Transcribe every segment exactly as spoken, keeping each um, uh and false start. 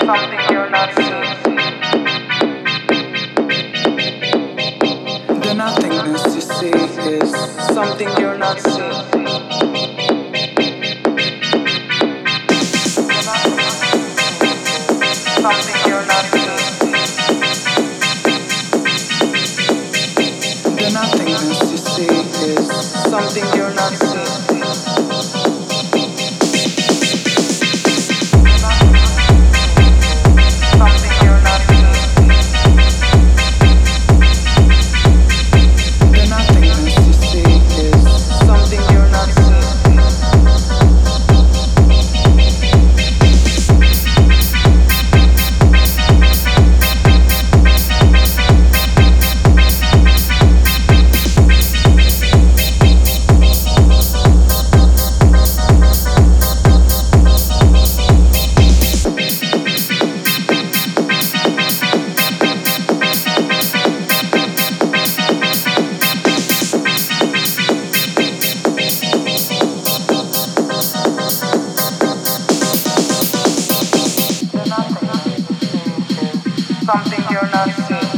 something you're not seeing. The nothingness you see is something you're not seeing. Something you're not seeing. The nothingness you see is something you're not seeing. Something you're not seeing. The nothingness you see is something you're not seeing. Something you're not seeing.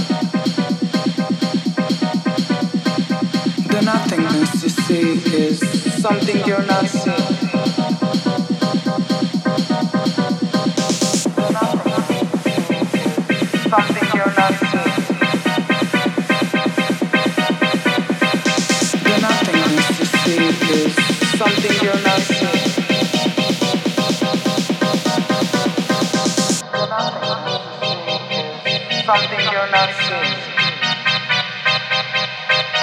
The nothingness you see is something you're not seeing. Something you're not seeing. The nothingness you see is something you're not seeing. Something you're not seeing.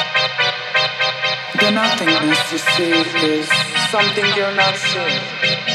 The nothingness you see is something you're not seeing.